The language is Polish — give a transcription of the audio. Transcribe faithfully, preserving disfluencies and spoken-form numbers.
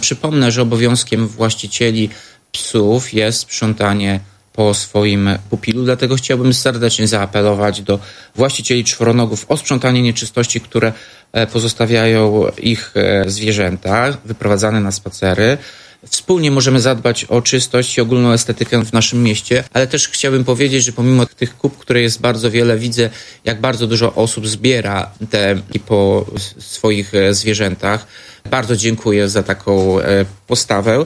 Przypomnę, że obowiązkiem właścicieli psów jest sprzątanie po swoim pupilu, dlatego chciałbym serdecznie zaapelować do właścicieli czworonogów o sprzątanie nieczystości, które pozostawiają ich zwierzęta wyprowadzane na spacery. Wspólnie możemy zadbać o czystość i ogólną estetykę w naszym mieście, ale też chciałbym powiedzieć, że pomimo tych kup, które jest bardzo wiele, widzę, jak bardzo dużo osób zbiera te po swoich zwierzętach. Bardzo dziękuję za taką postawę.